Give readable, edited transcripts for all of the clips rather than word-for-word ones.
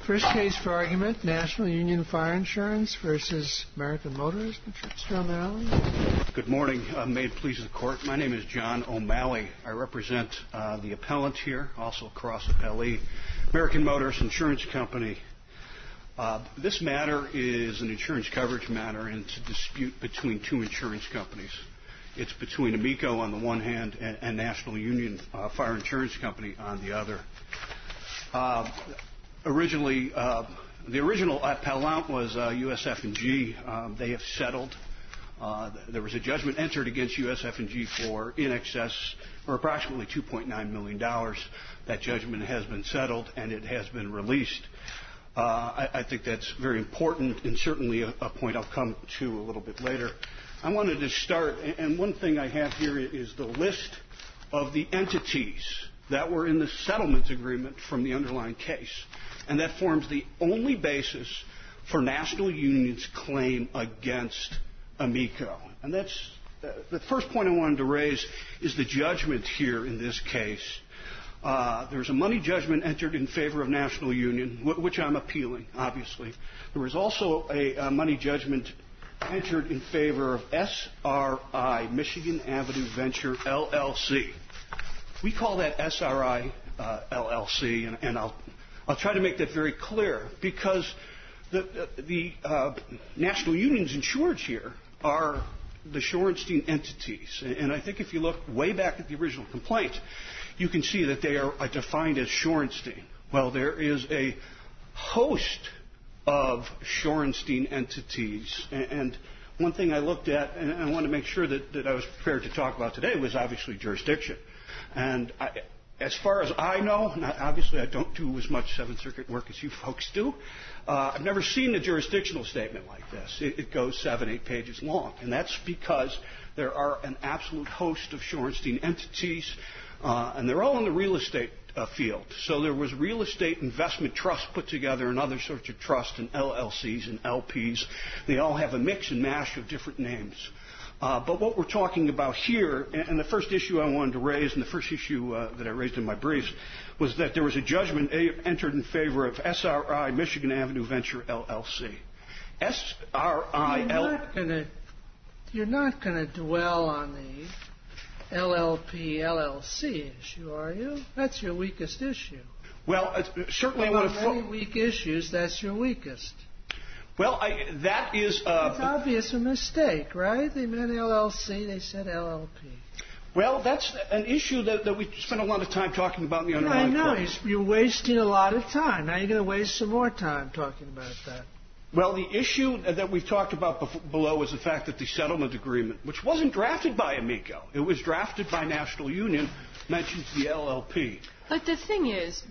First case for argument, National Union Fire Insurance versus American Motors. Mr. O'Malley. Good morning. May it please the Court. My name is John O'Malley. I represent the appellant here, also cross appellee, American Motors Insurance Company. This matter is an insurance coverage matter, and it's a dispute between two insurance companies. It's between Amico on the one hand and National Union Fire Insurance Company on the other. Originally, the original appellant was USF&G. They have settled. There was a judgment entered against USF&G for in excess, or approximately $2.9 million. That judgment has been settled, and it has been released. I think that's very important, and certainly a point I'll come to a little bit later. I wanted to start, and one thing I have here is the list of the entities that were in the settlement agreement from the underlying case. And that forms the only basis for National Union's claim against Amico. And that's the first point I wanted to raise is the judgment here in this case. There's a money judgment entered in favor of National Union, which I'm appealing, obviously. There was also a money judgment entered in favor of SRI, Michigan Avenue Venture, LLC. We call that SRI LLC, and I'll try to make that very clear, because the National Union's insureds here are the Shorenstein entities. And I think if you look way back at the original complaint, you can see that they are defined as Shorenstein. Well, there is a host of Shorenstein entities. And one thing I looked at, and I want to make sure that I was prepared to talk about today, was obviously jurisdiction. And as far as I know, and obviously I don't do as much Seventh Circuit work as you folks do, I've never seen a jurisdictional statement like this. It goes 7-8 pages long. And that's because there are an absolute host of Shorenstein entities, and they're all in the real estate field. So there was real estate investment trusts put together and other sorts of trusts and LLCs and LPs. They all have a mix and mash of different names. But what we're talking about here, and the first issue I wanted to raise, and the first issue that I raised in my briefs, was that there was a judgment entered in favor of SRI, Michigan Avenue Venture, LLC. You're not going to dwell on the LLP, LLC issue, are you? That's your weakest issue. Well, certainly I want to... many weak issues, that's your weakest. Well, that is... It's obvious a mistake, right? They meant LLC, they said LLP. Well, that's an issue that we spent a lot of time talking about in the underlying I know. courts. You're wasting a lot of time. Now you're going to waste some more time talking about that. Well, the issue that we've talked about below is the fact that the settlement agreement, which wasn't drafted by Amico, it was drafted by National Union, mentions the LLP. But the thing is,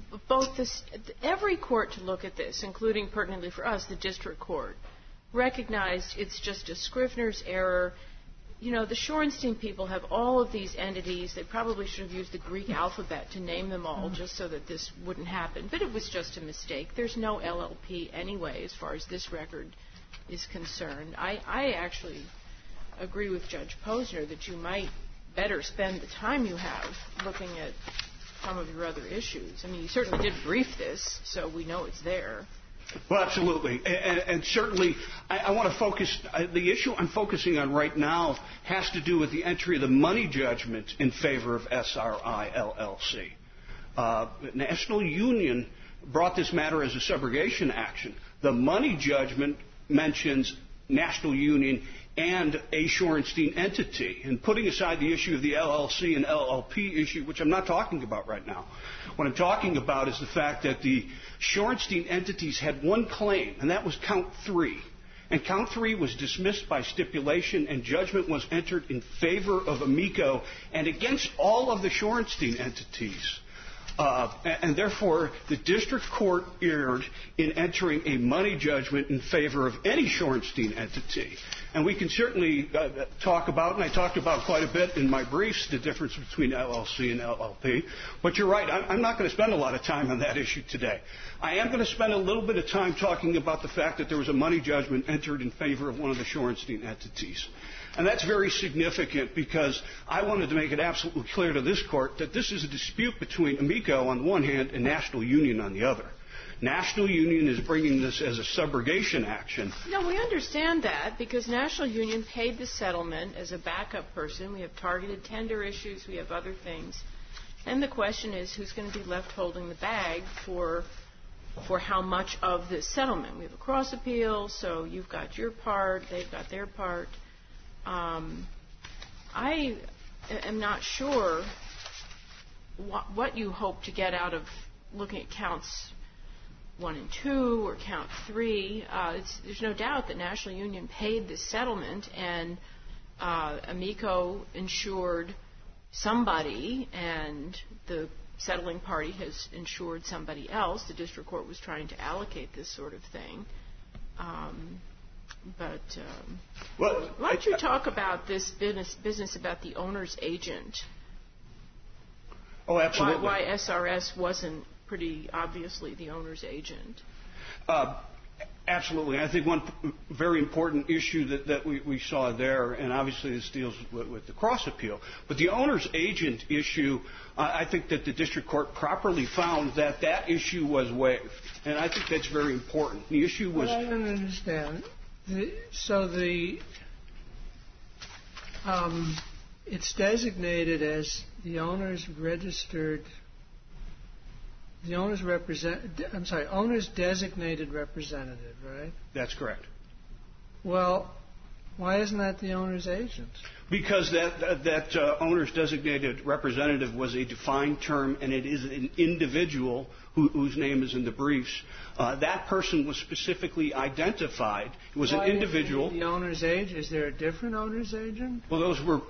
every court to look at this, including pertinently for us, the district court, recognized it's just a Scrivener's error. You know, the Shorenstein people have all of these entities. They probably should have used the Greek alphabet to name them all just so that this wouldn't happen. But it was just a mistake. There's no LLP anyway as far as this record is concerned. I actually agree with Judge Posner that you might better spend the time you have looking at some of your other issues. I mean, you certainly did brief this, so we know it's there. Well, absolutely. And certainly, I want to focus, the issue I'm focusing on right now has to do with the entry of the money judgment in favor of SRI LLC. National Union brought this matter as a subrogation action. The money judgment mentions National Union and a Shorenstein entity. And putting aside the issue of the LLC and LLP issue, which I'm not talking about right now, what I'm talking about is the fact that the Shorenstein entities had one claim, and that was count 3. And count 3 was dismissed by stipulation, and judgment was entered in favor of Amico and against all of the Shorenstein entities. And therefore, the district court erred in entering a money judgment in favor of any Shorenstein entity. And we can certainly talk about, and I talked about quite a bit in my briefs, the difference between LLC and LLP. But you're right, I'm not going to spend a lot of time on that issue today. I am going to spend a little bit of time talking about the fact that there was a money judgment entered in favor of one of the Shorenstein entities. And that's very significant because I wanted to make it absolutely clear to this court that this is a dispute between Amico on the one hand and National Union on the other. National Union is bringing this as a subrogation action. No, we understand that because National Union paid the settlement as a backup person. We have targeted tender issues. We have other things. And the question is who's going to be left holding the bag for how much of this settlement. We have a cross appeal, so you've got your part, they've got their part. I am not sure what you hope to get out of looking at counts 1 and 2 or count 3. There's no doubt that National Union paid this settlement, and Amico insured somebody, and the settling party has insured somebody else. The district court was trying to allocate this sort of thing. Why don't you talk about this business about the owner's agent? Oh, absolutely. Why SRS wasn't pretty obviously the owner's agent? Absolutely. I think one very important issue that we saw there, and obviously this deals with the cross appeal, but the owner's agent issue, I think that the district court properly found that issue was waived. And I think that's very important. The issue was... Well, I don't understand. It's designated as the owner's owner's designated representative, right? That's correct. Well, why isn't that the owner's agent? Because that owner's designated representative was a defined term, and it is an individual whose name is in the briefs. That person was specifically identified. It was an individual. The owner's agent? Is there a different owner's agent? Well, those were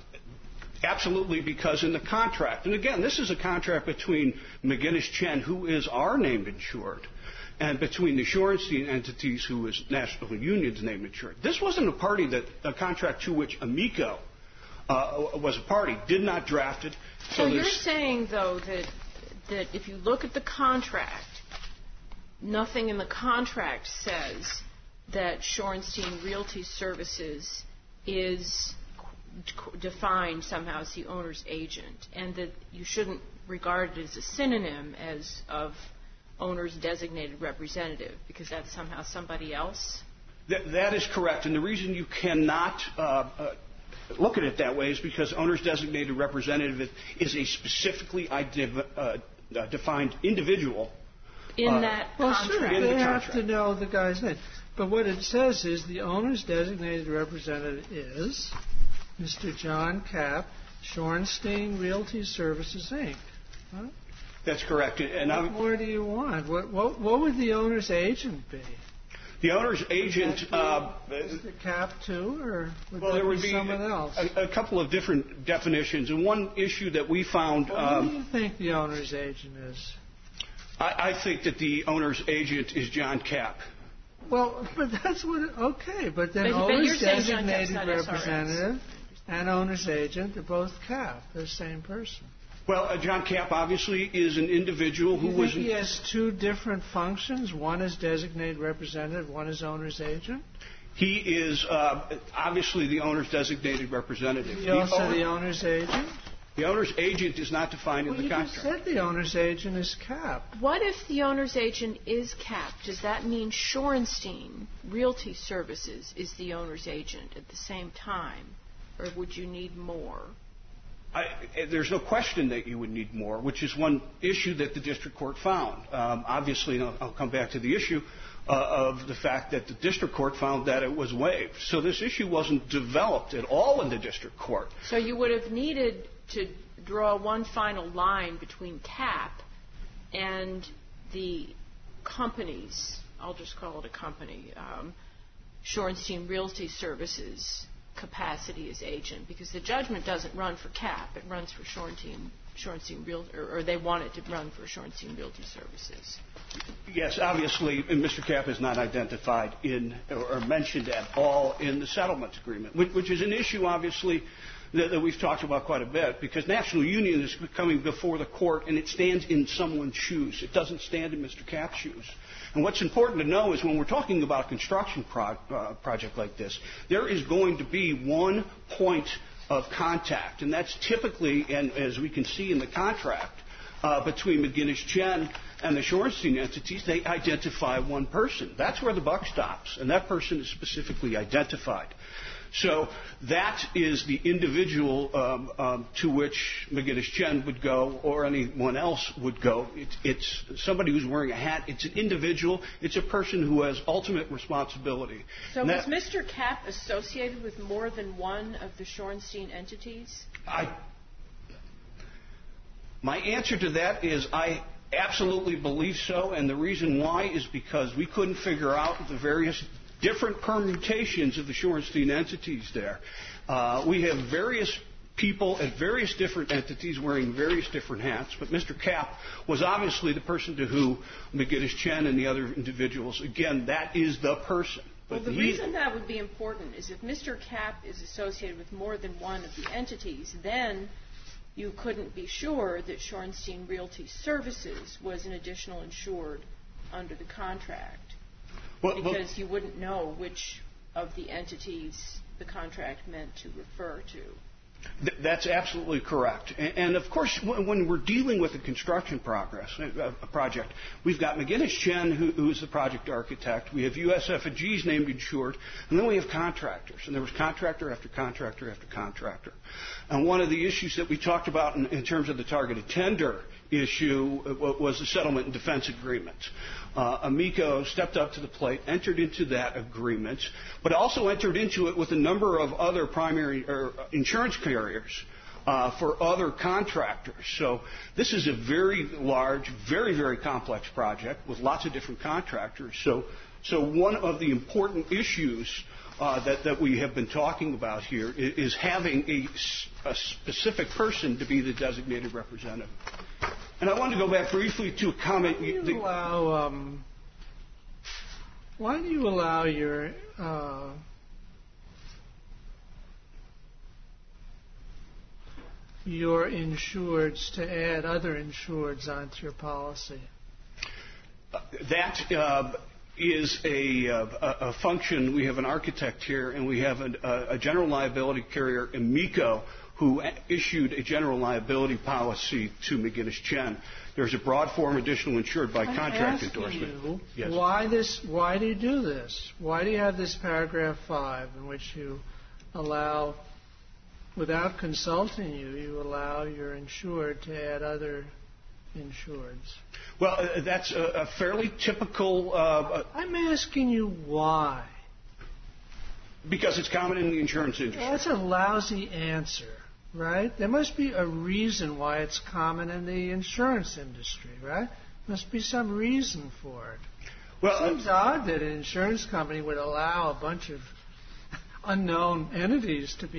absolutely because in the contract, and again, this is a contract between McGinnis Chen, who is our named insured, and between the Shorenstein entities, who is National Union's named insured. This wasn't a contract to which Amico was a party, did not draft it. So you're saying, though, that if you look at the contract, nothing in the contract says that Shorenstein Realty Services is defined somehow as the owner's agent, and that you shouldn't regard it as a synonym of owner's designated representative, because that's somehow somebody else? That is correct. And the reason you cannot look at it that way is because owner's designated representative is a specifically defined individual. In that contract. Well, sure, they have to know the guy's name. But what it says is the owner's designated representative is Mr. John Kapp, Shorenstein Realty Services, Inc. Huh? That's correct. And what more do you want? What would the owner's agent be? The owner's agent... Mr. Kapp, too, or would there would be someone else? A couple of different definitions. And one issue that we found... What do you think the owner's agent is? I think that the owner's agent is John Kapp. Well, but that's what... Okay, but then owner's designated representative and owner's agent, they're both Kapp. They're the same person. Well, John Kapp obviously is an individual who was... He has two different functions. One is designated representative, one is owner's agent. He is obviously the owner's designated representative. He also the owner's agent? The owner's agent is not defined in the contract. You just said the owner's agent is Kapp. What if the owner's agent is Kapp? Does that mean Shorenstein Realty Services is the owner's agent at the same time? Or would you need more? There's no question that you would need more, which is one issue that the district court found. Obviously, I'll come back to the issue of the fact that the district court found that it was waived. So this issue wasn't developed at all in the district court. So you would have needed to draw one final line between Kapp and the company's, I'll just call it a company, Shorenstein Realty Services capacity as agent, because the judgment doesn't run for Kapp, it runs for Shorenstein Realty, or they want it to run for Shorenstein Realty Services. Yes, obviously, Mr. Kapp is not identified in or mentioned at all in the settlement agreement, which is an issue, obviously, that we've talked about quite a bit, because National Union is coming before the court and it stands in someone's shoes. It doesn't stand in Mr. Kapp's shoes. And what's important to know is when we're talking about a construction project like this, there is going to be one point of contact, and that's typically, and as we can see in the contract, between McGinnis Chen and the Shorenstein entities, they identify one person. That's where the buck stops, and that person is specifically identified. So that is the individual to which McGinnis Chen would go, or anyone else would go. It's somebody who's wearing a hat. It's an individual. It's a person who has ultimate responsibility. So was Mr. Kapp associated with more than one of the Shorenstein entities? My answer to that is I absolutely believe so, and the reason why is because we couldn't figure out the various different permutations of the Shorenstein entities there. We have various people at various different entities wearing various different hats, but Mr. Kapp was obviously the person to who McGinnis Chen and the other individuals, again, that is the person. Well, the reason that would be important is if Mr. Kapp is associated with more than one of the entities, then you couldn't be sure that Shorenstein Realty Services was an additional insured under the contract. Because you wouldn't know which of the entities the contract meant to refer to. That's absolutely correct. And of course, when we're dealing with a construction project, we've got McGinnis Chen, who is the project architect. We have USF&G's named insured, and then we have contractors. And there was contractor after contractor after contractor. And one of the issues that we talked about in terms of the targeted tender issue was the settlement and defense agreement. Amico stepped up to the plate, entered into that agreement, but also entered into it with a number of other primary insurance carriers for other contractors. So this is a very large, very, very complex project with lots of different contractors. So one of the important issues that we have been talking about here is having a specific person to be the designated representative. And I wanted to go back briefly to a comment. Why do you allow your insureds to add other insureds onto your policy? That is a function. We have an architect here, and we have a general liability carrier, Amico, who issued a general liability policy to McGinnis Chen. There's a broad form additional insured by contract endorsement. Yes. Why do you do this? Why do you have this paragraph 5 in which you allow, without consulting you allow your insured to add other insureds? Well, that's a fairly typical... I'm asking you why. Because it's common in the insurance industry. That's a lousy answer. Right? There must be a reason why it's common in the insurance industry, right? Must be some reason for it. Well, it seems odd that an insurance company would allow a bunch of unknown entities to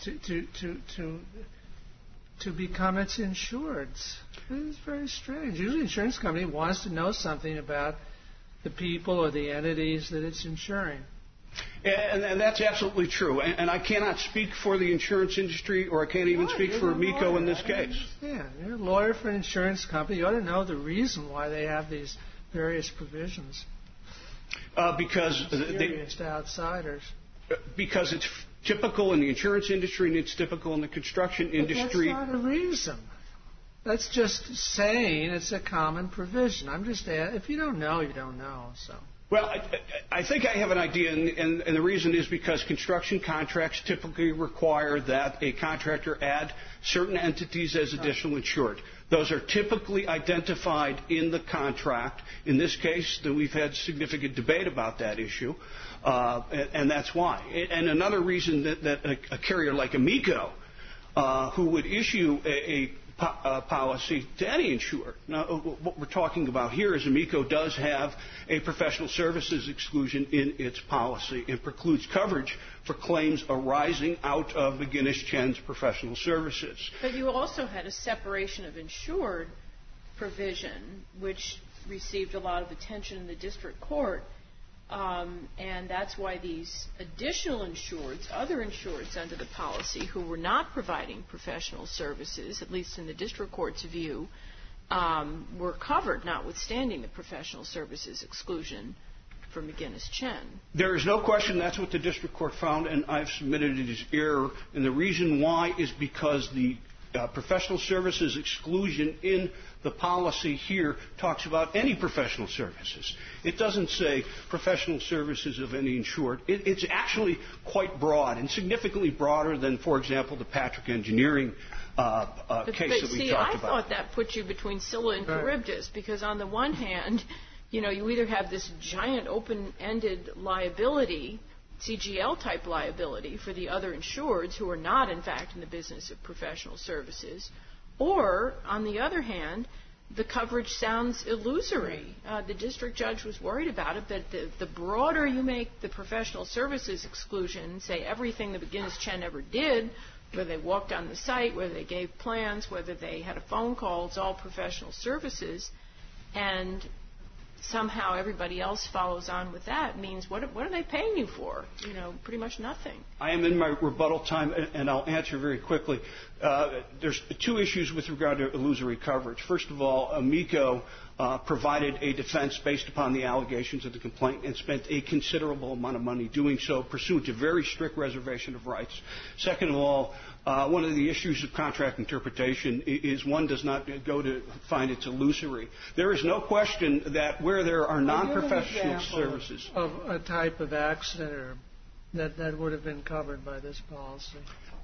become its insureds. It is very strange. Usually, an insurance company wants to know something about the people or the entities that it's insuring. And that's absolutely true. And I cannot speak for the insurance industry, or I can't even speak for Amico in this case. Yeah, you're a lawyer for an insurance company. You ought to know the reason why they have these various provisions. Because experienced outsiders. Because it's typical in the insurance industry and it's typical in the construction industry. That's not a reason. That's just saying it's a common provision. I'm just if you don't know, you don't know. So. Well, I think I have an idea, and the reason is because construction contracts typically require that a contractor add certain entities as additional insured. Those are typically identified in the contract. In this case, we've had significant debate about that issue, and that's why. And another reason that a carrier like Amico, who would issue a policy to any insurer. Now, what we're talking about here is Amico does have a professional services exclusion in its policy and precludes coverage for claims arising out of McGinnis Chen's professional services. But you also had a separation of insured provision, which received a lot of attention in the district court. And that's why these additional insureds, other insureds under the policy who were not providing professional services, at least in the district court's view, were covered, notwithstanding the professional services exclusion for McGinnis Chen. There is no question that's what the district court found, and I've submitted it as error. And the reason why is because the professional services exclusion in the policy here talks about any professional services. It doesn't say professional services of any insured. It's actually quite broad and significantly broader than, for example, the Patrick Engineering case that we talked about. I thought that put you between Scylla and Charybdis, because on the one hand, you either have this giant open-ended liability, CGL-type liability for the other insureds who are not, in fact, in the business of professional services, or, on the other hand, the coverage sounds illusory. The district judge was worried about it, that the broader you make the professional services exclusion, say everything that McGinnis Chen ever did, whether they walked on the site, whether they gave plans, whether they had a phone call, it's all professional services, and somehow everybody else follows on with that, means what are they paying you for? Pretty much nothing. I am in my rebuttal time, and I'll answer very quickly. There's two issues with regard to illusory coverage. First of all, Amico provided a defense based upon the allegations of the complaint and spent a considerable amount of money doing so pursuant to very strict reservation of rights. Second of all, one of the issues of contract interpretation is one does not go to find it's illusory. There is no question that where there are non-professional services of a type of accident that would have been covered by this policy.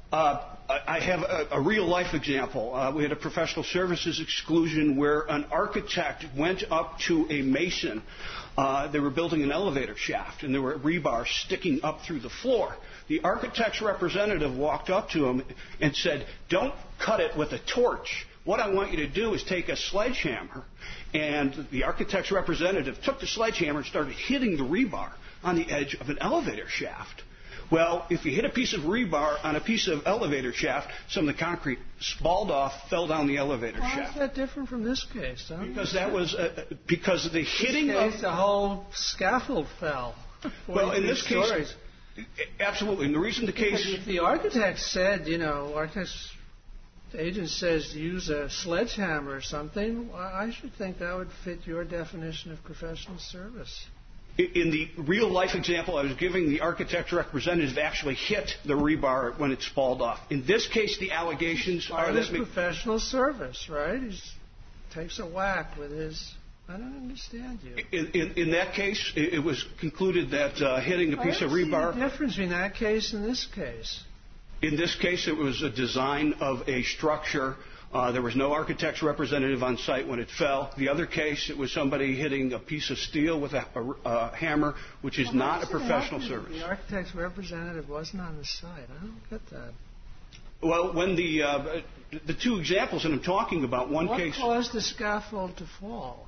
I have a real-life example. We had a professional services exclusion where an architect went up to a mason. They were building an elevator shaft, and there were rebar sticking up through the floor. The architect's representative walked up to him and said, "Don't cut it with a torch. What I want you to do is take a sledgehammer." And the architect's representative took the sledgehammer and started hitting the rebar on the edge of an elevator shaft. Well, if you hit a piece of rebar on a piece of elevator shaft, some of the concrete spalled off, fell down the elevator shaft. Why is that different from this case? Because that was because of the hitting of the whole scaffold fell. Well, in this case, absolutely. And the reason the case, if the architect said, architect's agent says use a sledgehammer or something, I should think that would fit your definition of professional service. In the real-life example I was giving, the architect's representative actually hit the rebar when it spalled off. In this case, the allegations are that... professional service, right? He takes a whack with his... I don't understand you. In that case, it was concluded that hitting a piece of rebar... What's the difference between that case and this case? In this case, it was a design of a structure. There was no architect's representative on site when it fell. The other case, it was somebody hitting a piece of steel with a hammer, which is not a professional service. The architect's representative wasn't on the site. I don't get that. Well, when the two examples that I'm talking about, one case... What caused the scaffold to fall?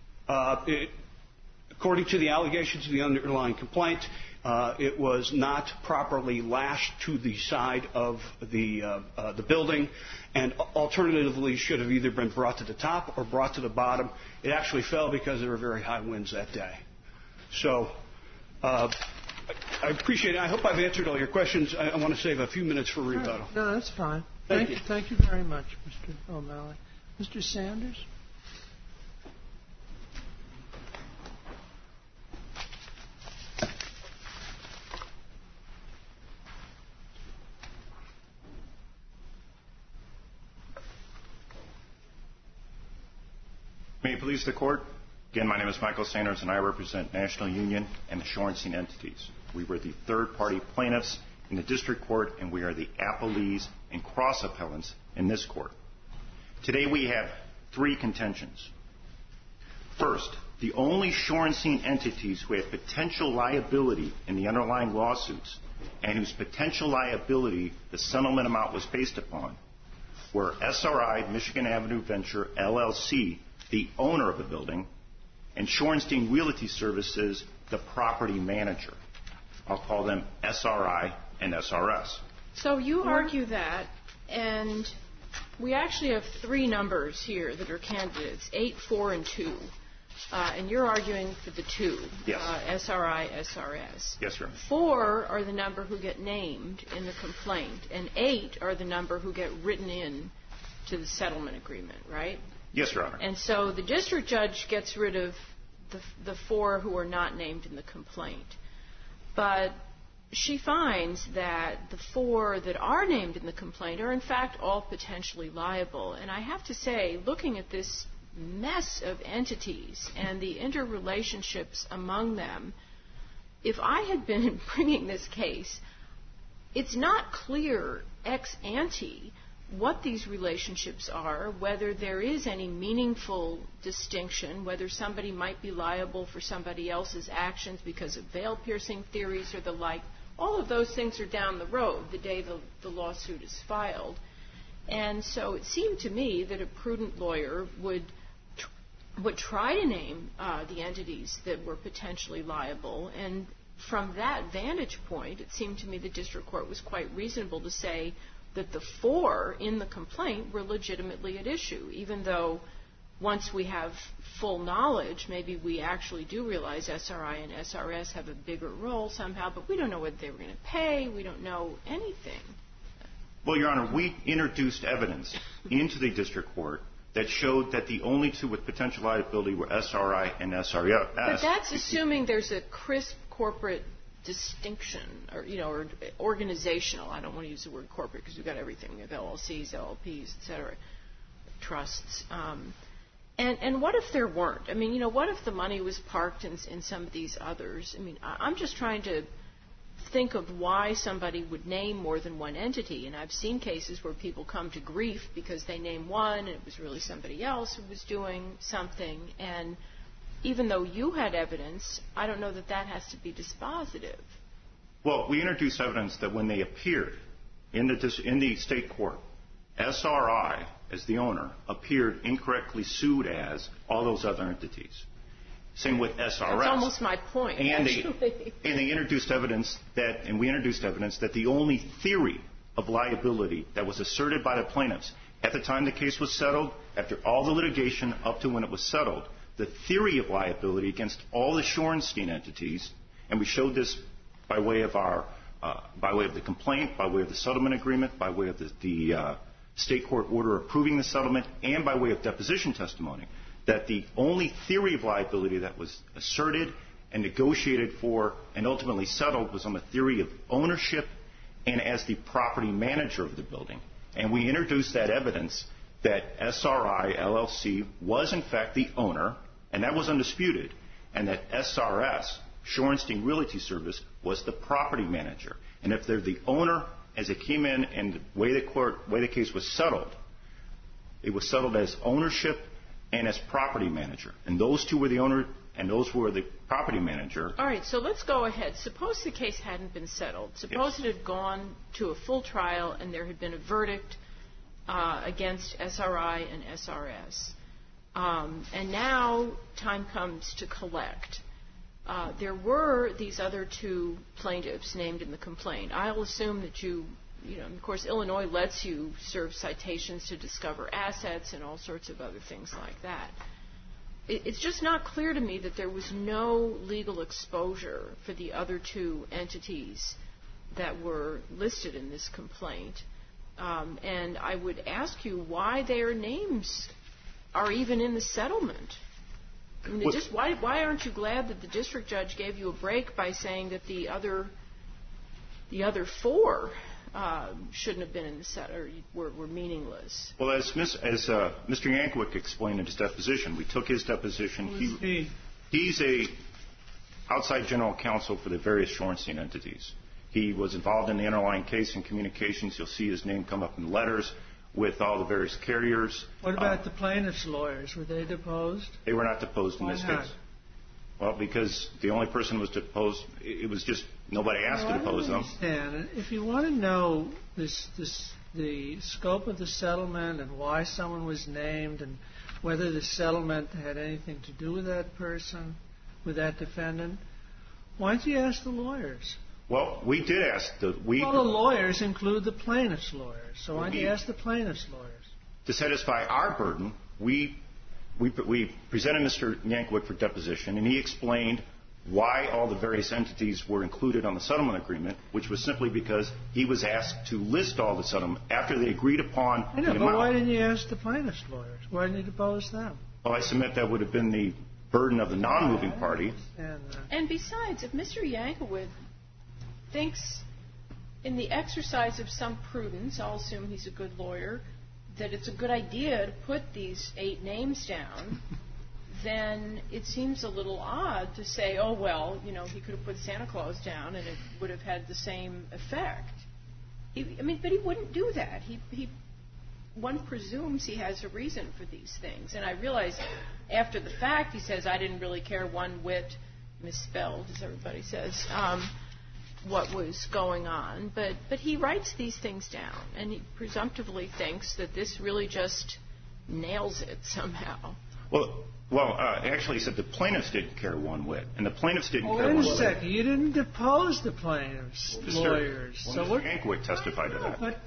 According to the allegations of the underlying complaint, it was not properly lashed to the side of the building, and alternatively should have either been brought to the top or brought to the bottom. It actually fell because there were very high winds that day. So I appreciate it. I hope I've answered all your questions. I want to save a few minutes for rebuttal. No, that's fine. Thank you. Thank you very much, Mr. O'Malley. Mr. Sanders? May it please the Court. Again, my name is Michael Sanders, and I represent National Union and the Shorenstein entities. We were the third-party plaintiffs in the district court, and we are the appellees and cross-appellants in this court. Today we have three contentions. First, the only Shorenstein entities who have potential liability in the underlying lawsuits and whose potential liability the settlement amount was based upon were SRI Michigan Avenue Venture, LLC, the owner of the building, and Shorenstein Realty Services, the property manager. I'll call them SRI and SRS. So you argue that, and we actually have three numbers here that are candidates, 8, 4, and 2. And you're arguing for the 2, yes. SRI, SRS. Yes, Your Honor. 4 are the number who get named in the complaint, and 8 are the number who get written in to the settlement agreement, right? Yes, Your Honor. And so the district judge gets rid of the 4 who are not named in the complaint. But she finds that the 4 that are named in the complaint are in fact all potentially liable. And I have to say, looking at this mess of entities and the interrelationships among them, if I had been bringing this case, it's not clear ex ante what these relationships are, whether there is any meaningful distinction, whether somebody might be liable for somebody else's actions because of veil-piercing theories or the like. All of those things are down the road the day the lawsuit is filed. And so it seemed to me that a prudent lawyer would try to name the entities that were potentially liable. And from that vantage point, it seemed to me the district court was quite reasonable to say that the 4 in the complaint were legitimately at issue, even though once we have full knowledge, maybe we actually do realize SRI and SRS have a bigger role somehow, but we don't know whether they were going to pay. We don't know anything. Well, Your Honor, we introduced evidence into the district court that showed that the only 2 with potential liability were SRI and SRS. But that's assuming there's a crisp corporate distinction, or organizational. I don't want to use the word corporate because we've got everything. We have LLCs, LLPs, et cetera, trusts. And what if there weren't? I mean, what if the money was parked in some of these others? I mean, I'm just trying to think of why somebody would name more than one entity. And I've seen cases where people come to grief because they name one and it was really somebody else who was doing something. And even though you had evidence, I don't know that that has to be dispositive. Well, we introduced evidence that when they appeared in the state court, SRI, as the owner, appeared incorrectly sued as all those other entities. Same with SRS. That's almost my point, actually. And they introduced evidence and we introduced evidence that the only theory of liability that was asserted by the plaintiffs at the time the case was settled, after all the litigation up to when it was settled, the theory of liability against all the Shorenstein entities, and we showed this by way of the complaint, by way of the settlement agreement, by way of the state court order approving the settlement, and by way of deposition testimony, that the only theory of liability that was asserted and negotiated for and ultimately settled was on the theory of ownership and as the property manager of the building. And we introduced that evidence that SRI LLC was in fact the owner, and that was undisputed, and that SRS, Shorenstein Realty Service, was the property manager. And if they're the owner, as it came in and the way the case was settled, it was settled as ownership and as property manager. And those 2 were the owner and those were the property manager. All right, so let's go ahead. Suppose the case hadn't been settled. Suppose it had gone to a full trial and there had been a verdict against SRI and SRS. And now time comes to collect. There were these other 2 plaintiffs named in the complaint. I'll assume that of course, Illinois lets you serve citations to discover assets and all sorts of other things like that. It's just not clear to me that there was no legal exposure for the other 2 entities that were listed in this complaint. And I would ask you why their names are even in the settlement. I mean, why aren't you glad that the district judge gave you a break by saying that the other 4 shouldn't have been in the set or were meaningless? Well, as Mr. Yankovic explained in his deposition, we took his deposition. He's a outside general counsel for the various Shorenstein entities. He was involved in the underlying case and communications. You'll see his name come up in letters with all the various carriers. What about the plaintiff's lawyers? Were they deposed? They were not deposed in this case. Why not? Well, because the only person was deposed, it was just nobody asked to depose them. Understand. If you want to know the scope of the settlement and why someone was named and whether the settlement had anything to do with that person, with that defendant, why don't you ask the lawyers? Well, we did ask. Well, the lawyers include the plaintiff's lawyers, so why don't you ask the plaintiff's lawyers? To satisfy our burden, we presented Mr. Yankovic for deposition, and he explained why all the various entities were included on the settlement agreement, which was simply because he was asked to list all the settlement after they agreed upon the amount. But why didn't you ask the plaintiff's lawyers? Why didn't you depose them? Well, I submit that would have been the burden of the non-moving party. And besides, if Mr. Yankovic, thinks, in the exercise of some prudence, I'll assume he's a good lawyer, that it's a good idea to put these 8 names down, then it seems a little odd to say, oh, well, you know, he could have put Santa Claus down and it would have had the same effect. But he wouldn't do that. One presumes he has a reason for these things. And I realize after the fact he says, I didn't really care one whit, misspelled, as everybody says, what was going on. But he writes these things down, and he presumptively thinks that this really just nails it somehow. Well, actually, he said the plaintiffs didn't care one whit, and the plaintiffs didn't care one whit. Wait a second. You didn't depose the plaintiffs' lawyers. Mr. Yankovic testified to that.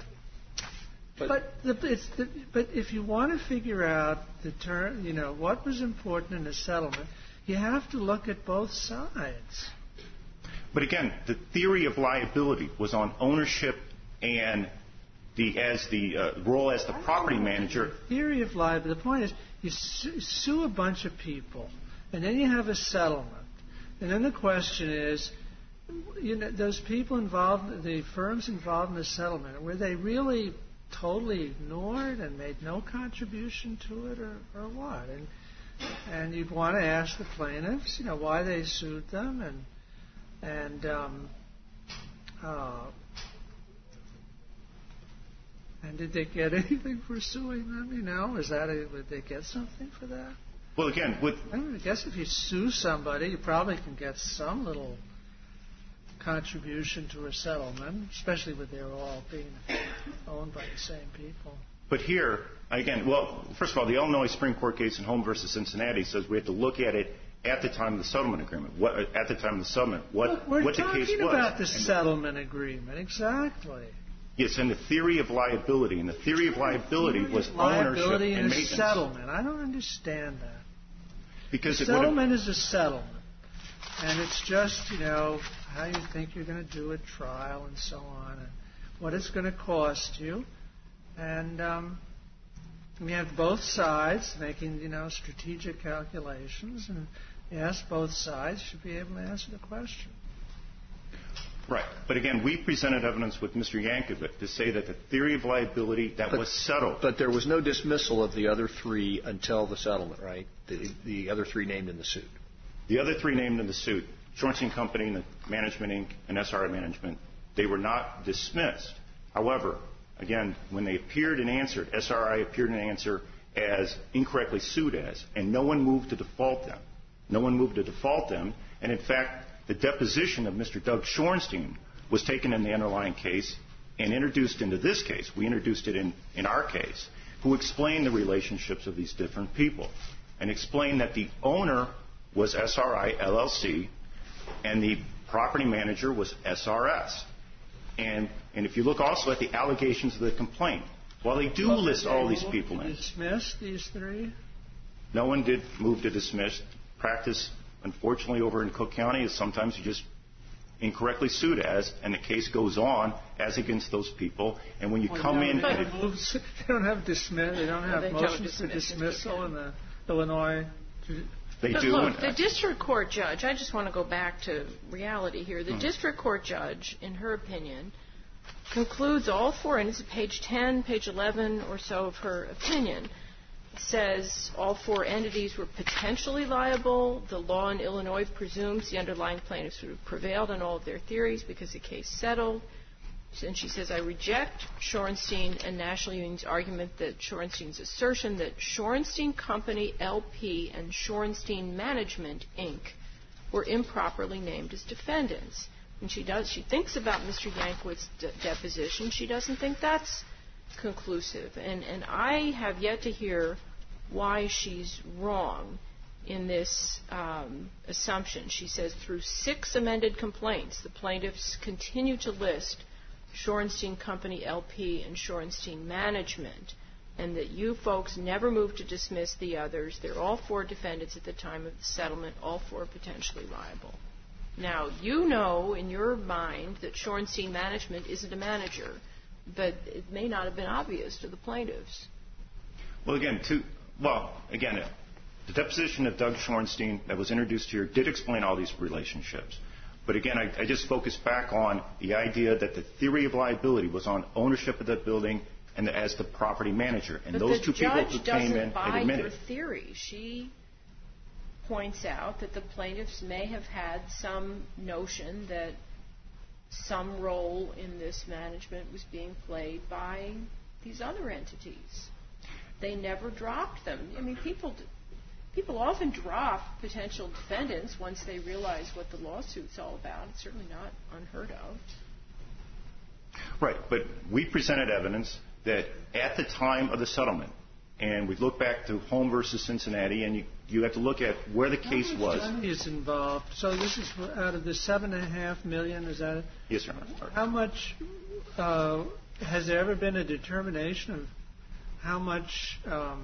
But if you want to figure out the term, you know, what was important in the settlement, you have to look at both sides. But again, the theory of liability was on ownership and the role as the property manager. Theory of liability. The point is, you sue a bunch of people, and then you have a settlement, and then the question is, you know, those people involved, the firms involved in the settlement, were they really totally ignored and made no contribution to it, or what? And you'd want to ask the plaintiffs, you know, why they sued them, and did they get anything for suing them? You know, would they get something for that? Well, again, I guess if you sue somebody, you probably can get some little contribution to a settlement, especially when they're all being owned by the same people. But here, again, well, first of all, the Illinois Supreme Court case in Holmes versus Cincinnati says we have to look at it at the time of the settlement agreement. At the time of the settlement, what the case was. We're talking about the settlement agreement, exactly. Yes, and the theory of liability. And the theory of liability was ownership and maintenance. Settlement. I don't understand that. Because settlement is a settlement. And it's just, you know, how you think you're going to do a trial and so on, and what it's going to cost you. And we have both sides making, you know, strategic calculations, and yes, both sides should be able to answer the question. Right. But again, we presented evidence with Mr. Yankovic to say that the theory of liability was settled. But there was no dismissal of the other 3 until the settlement, right? The other 3 named in the suit. The other 3 named in the suit, Shorenstein Company, the Management Inc., and SRI Management, they were not dismissed. However, again, when they appeared and answered, SRI appeared and answered as incorrectly sued as, and no one moved to default them. No one moved to default them, and in fact, the deposition of Mr. Doug Shorenstein was taken in the underlying case and introduced into this case. We introduced it in our case, who explained the relationships of these different people and explained that the owner was SRI LLC and the property manager was SRS. And if you look also at the allegations of the complaint, while they do list all these people in. Dismiss these 3? No one did move to dismiss. Practice, unfortunately, over in Cook County is sometimes you just incorrectly sued as, and the case goes on as against those people. And when you come in, they don't have dismiss. They don't have motions for dismissal in the Illinois. They but do. Look, the district court judge. I just want to go back to reality here. The district court judge, in her opinion, concludes all 4, and it's page 10, page 11 or so of her opinion, says all 4 entities were potentially liable. The law in Illinois presumes the underlying plaintiffs would have prevailed on all of their theories because the case settled. And she says, I reject Shorenstein and National Union's argument that Shorenstein's assertion that Shorenstein Company, LP, and Shorenstein Management, Inc. were improperly named as defendants. And she thinks about Mr. Yankovic's deposition. She doesn't think that's conclusive. And I have yet to hear why she's wrong in this assumption. She says through 6 amended complaints, the plaintiffs continue to list Shorenstein Company, LP, and Shorenstein Management, and that you folks never moved to dismiss the others. They're all 4 defendants at the time of the settlement, all 4 potentially liable. Now, you know in your mind that Shorenstein Management isn't a manager, but it may not have been obvious to the plaintiffs. Well, again, the deposition of Doug Shorenstein that was introduced here did explain all these relationships. But again, I just focus back on the idea that the theory of liability was on ownership of that building and as the property manager. And but those two people who came came in and had admitted admitted. your theory. She points out that the plaintiffs may have had some notion that some role in this management was being played by these other entities. They never dropped them. I mean, people often drop potential defendants once they realize what the lawsuit's all about. It's certainly not unheard of. Right, but we presented evidence that at the time of the settlement, and we look back to Holm versus Cincinnati, and you have to look at where the case was. How much money is involved? So this is out of the $7.5 million. Is that it? Yes, Your Honor. How much has there ever been a determination of how much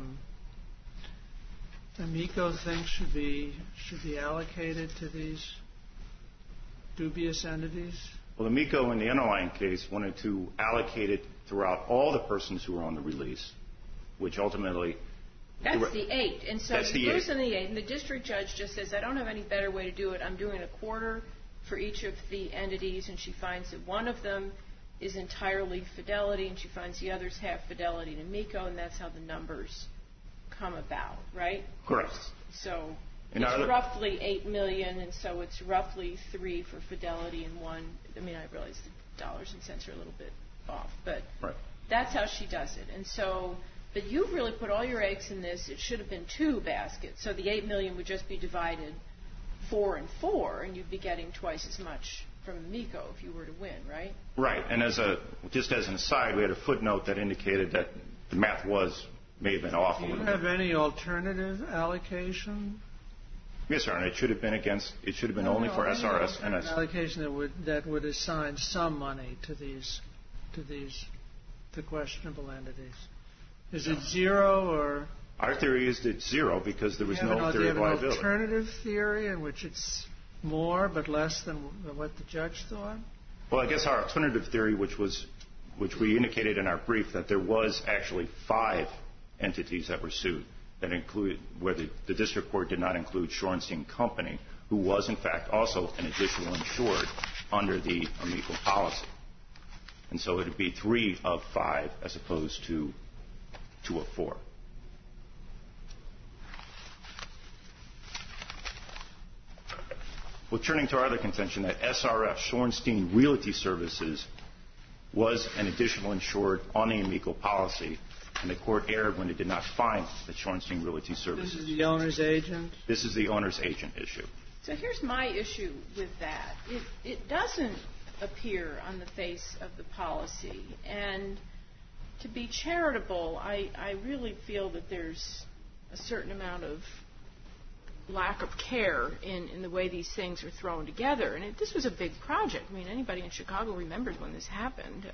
Amico thinks should be allocated to these dubious entities? Well, Amico in the underlying case wanted to allocate it throughout all the persons who were on the release, which ultimately... That's the 8. And so you lose on the 8, and the district judge just says, I don't have any better way to do it. I'm doing a quarter for each of the entities, and she finds that one of them is entirely Fidelity, and she finds the others have Fidelity and Amico, and that's how the numbers come about, right? Correct. So it's roughly $8 million, and so it's roughly 3 for Fidelity and 1. I mean, I realize the dollars and cents are a little bit off, but that's how she does it. And so, but you've really put all your eggs in this. It should have been 2 baskets. So the $8 million would just be divided 4 and 4, and you'd be getting twice as much from Amico if you were to win, right? Right. And just as an aside, we had a footnote that indicated that the math may have been off a little bit. Do you have any alternative allocation? Yes, Your Honor. It should have been only for SRS and allocation that would assign some money to the questionable entities. Is it 0 or? Our theory is that it's 0 because there was no theory of liability. Do you have an alternative theory in which it's more but less than what the judge thought? Well, I guess our alternative theory, which we indicated in our brief, that there was actually 5 entities that were sued, that included where the district court did not include Shorenstein Company, who was in fact also an additional insured under the Amico policy. And so it would be 3 of 5 as opposed to 2 of 4. Well, turning to our other contention that SRF, Shorenstein Realty Services, was an additional insured on the Amico policy, and the court erred when it did not find that Shorenstein Realty Services. This is the owner's agent? This is the owner's agent issue. So here's my issue with that. It doesn't appear on the face of the policy. And to be charitable, I really feel that there's a certain amount of lack of care in the way these things are thrown together. And this was a big project. I mean, anybody in Chicago remembers when this happened.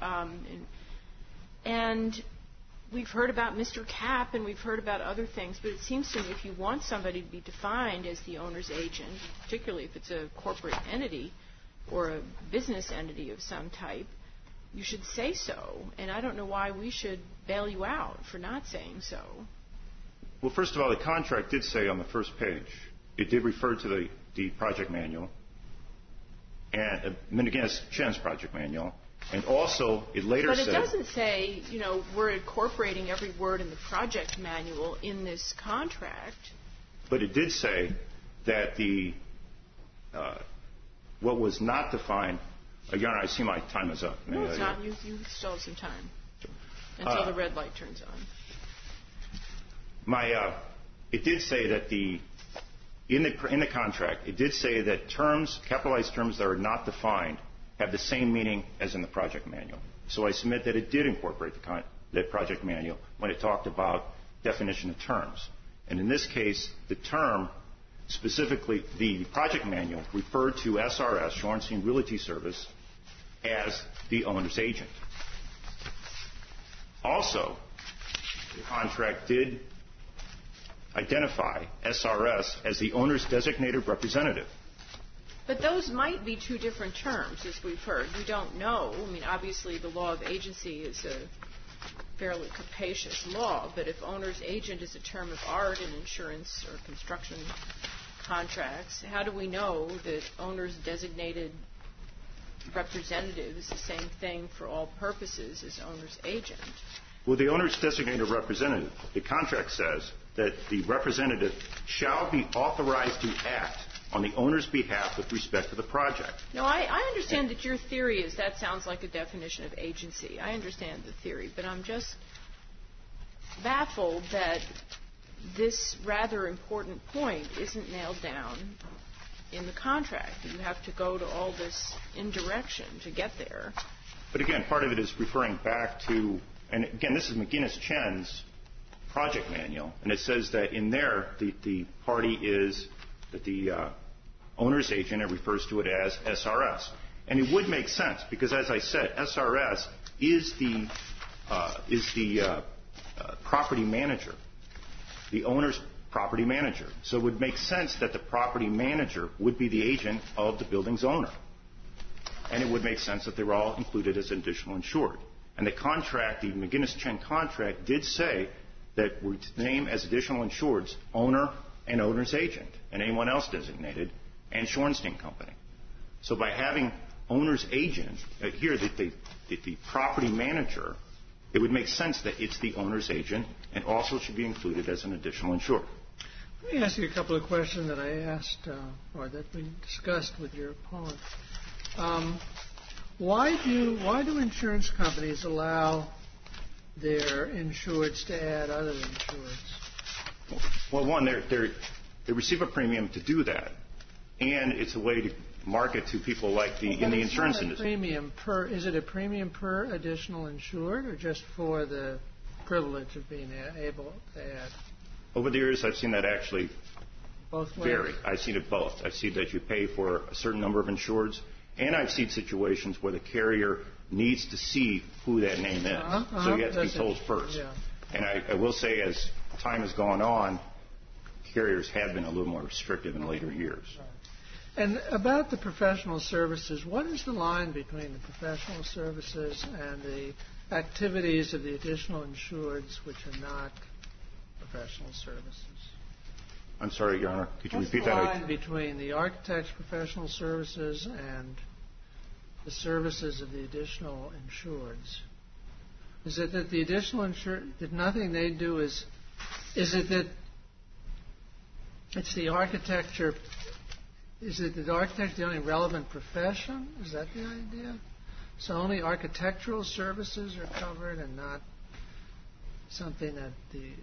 And we've heard about Mr. Cap and we've heard about other things, but it seems to me if you want somebody to be defined as the owner's agent, particularly if it's a corporate entity or a business entity of some type, you should say so. And I don't know why we should bail you out for not saying so. Well, first of all, the contract did say on the first page, it did refer to the project manual, and Menegas-Chen's project manual, and also it later said... But it doesn't say, we're incorporating every word in the project manual in this contract. But it did say that what was not defined... Your Honor, I see my time is up. No, it's not. You still have some time until the red light turns on. It did say that in the contract, it did say that terms, capitalized terms that are not defined, have the same meaning as in the project manual. So I submit that it did incorporate the project manual when it talked about definition of terms. And in this case, the term, specifically the project manual, referred to SRS, Shorenstein Realty Service, as the owner's agent. Also, the contract did identify SRS as the owner's designated representative. But those might be 2 different terms, as we've heard. We don't know. I mean, obviously, the law of agency is a fairly capacious law, but if owner's agent is a term of art in insurance or construction contracts, how do we know that owner's designated representative is the same thing for all purposes as owner's agent? Well, the owner's designated representative, the contract says that the representative shall be authorized to act on the owner's behalf with respect to the project. No, I understand that your theory is that sounds like a definition of agency. I understand the theory, but I'm just baffled that this rather important point isn't nailed down in the contract. You have to go to all this indirection to get there. But again, part of it is referring back to, and again, this is McGinnis-Chen's project manual, and it says that in there the party is that the owner's agent, it refers to it as SRS. And it would make sense because, as I said, SRS is the property manager, the owner's property manager. So it would make sense that the property manager would be the agent of the building's owner. And it would make sense that they were all included as additional insured. And the contract, the McGinnis-Chen contract, did say that we name as additional insureds owner and owner's agent, and anyone else designated, and Shorenstein Company. So by having owner's agent, here the property manager, it would make sense that it's the owner's agent and also should be included as an additional insured. Let me ask you a couple of questions that I asked, or that we discussed with your opponent. Why do insurance companies allow their insureds to add other insureds? Well, one, they receive a premium to do that, and it's a way to market to people like in the insurance industry. Is it a premium per additional insured, or just for the privilege of being able to add? Over the years, I've seen that actually both ways. Vary. I've seen it both. I've seen that you pay for a certain number of insureds, and I've seen situations where the carrier needs to see who that name is. So you have to be told first. Yeah. And I will say, as time has gone on, carriers have been a little more restrictive in later years. And about the professional services, what is the line between the professional services and the activities of the additional insureds which are not professional services? I'm sorry, Your Honor. Could you repeat that? What's the line between the architect's professional services and the services of the additional insureds? Is it that the additional insured, that nothing they do is it that it's the architecture, is it that the architecture is the only relevant profession? Is that the idea? So only architectural services are covered and not something that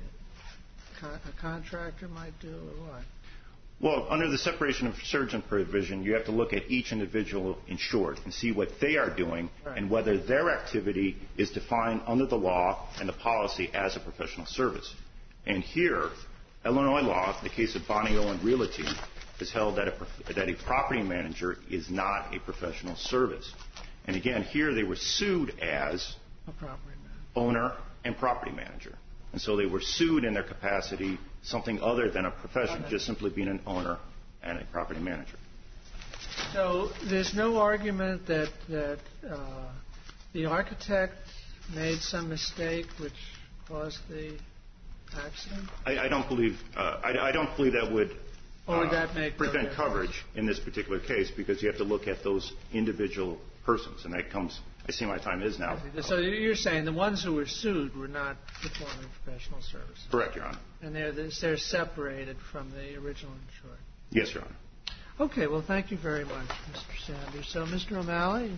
a contractor might do, or what? Well, under the separation of surgeon provision, you have to look at each individual insured and see what they are doing and whether their activity is defined under the law and the policy as a professional service. And here, Illinois law, the case of Bonnie Owen Realty, has held that a property manager is not a professional service. And again, here they were sued as owner and property manager. And so they were sued in their capacity, something other than a profession, just simply being an owner and a property manager. So there's no argument that the architect made some mistake which caused the accident? I don't believe that would prevent coverage in this particular case, because you have to look at those individual persons, and that comes. I see my time is now. So you're saying the ones who were sued were not performing professional services? Correct, Your Honor. And they're separated from the original insured? Yes, Your Honor. Okay, well, thank you very much, Mr. Sanders. So, Mr. O'Malley?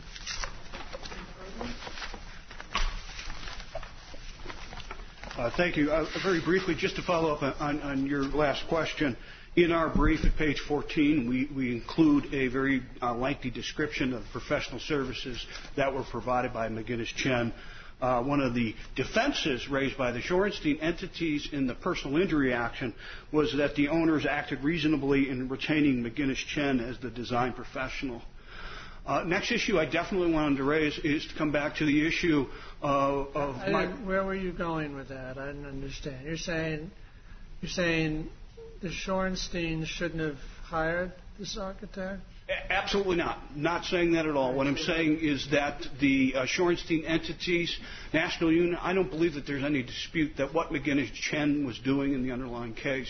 Thank you. Very briefly, just to follow up on your last question, in our brief at page 14, we include a very lengthy description of professional services that were provided by McGinnis-Chen. One of the defenses raised by the Shorenstein entities in the personal injury action was that the owners acted reasonably in retaining McGinnis-Chen as the design professional. Next issue I definitely wanted to raise is to come back to the issue of where were you going with that? I didn't understand. You're saying the Shorenstein shouldn't have hired this architect? Absolutely not. Not saying that at all. What I'm saying is that the Shorenstein entities, National Union, I don't believe that there's any dispute that what McGinnis-Chen was doing in the underlying case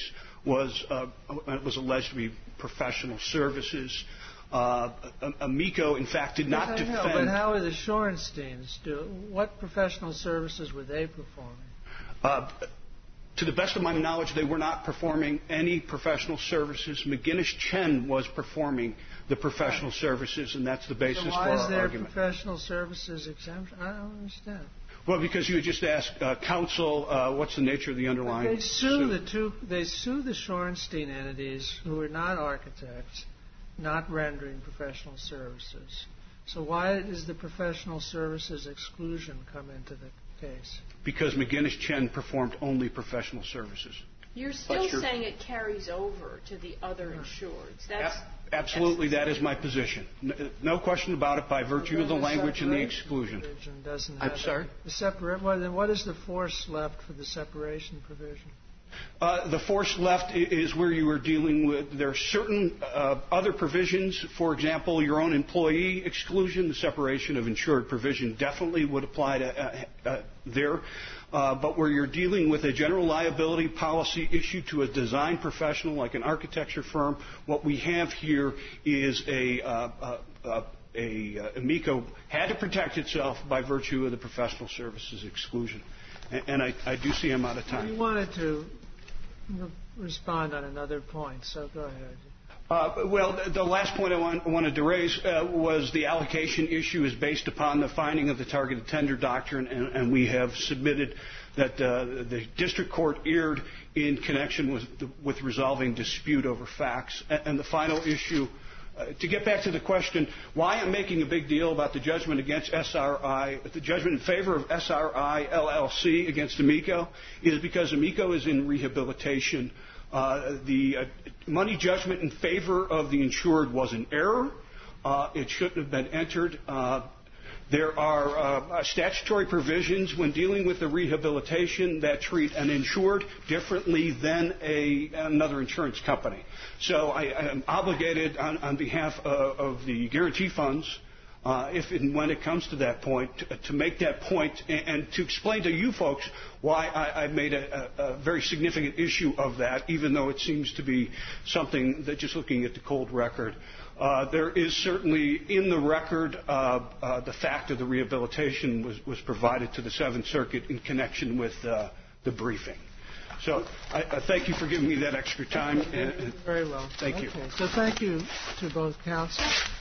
was alleged to be professional services. Amico, in fact, did not defend. But how are the Shorensteins what professional services were they performing? To the best of my knowledge, they were not performing any professional services. McGinnis Chen was performing the professional services, and that's the basis for our argument. So why is there professional services exemption? I don't understand. Well, because you had just asked counsel, what's the nature of the underlying suit? They sue the Shorenstein entities who are not architects, not rendering professional services. So why does the professional services exclusion come into the case? Because McGinnis Chen performed only professional services. You're still saying it carries over to the other insureds. Absolutely, that is my position. No question about it by virtue of the language in the exclusion. I'm sorry? Then what is the force left for the separation provision? The force left is where you are dealing with. There are certain other provisions. For example, your own employee exclusion, the separation of insured provision definitely would apply to there. But where you're dealing with a general liability policy issued to a design professional like an architecture firm, what we have here is Amico had to protect itself by virtue of the professional services exclusion. And I do see I'm out of time. You wanted to respond on another point, so go ahead. Well, the last point I wanted to raise was the allocation issue is based upon the finding of the targeted tender doctrine, and we have submitted that the district court erred in connection with resolving dispute over facts. And the final issue, to get back to the question, why I'm making a big deal about the judgment against SRI, the judgment in favor of SRI LLC against Amico, is because Amico is in rehabilitation. The money judgment in favor of the insured was an error. It shouldn't have been entered. There are statutory provisions when dealing with the rehabilitation that treat an insured differently than another insurance company. So I am obligated on behalf of the guarantee funds, if and when it comes to that point, to make that point and to explain to you folks why I made a very significant issue of that, even though it seems to be something that just looking at the cold record. There is certainly in the record the fact of the rehabilitation was provided to the Seventh Circuit in connection with the briefing. So I thank you for giving me that extra time. Very well. Thank you. So thank you to both counsel.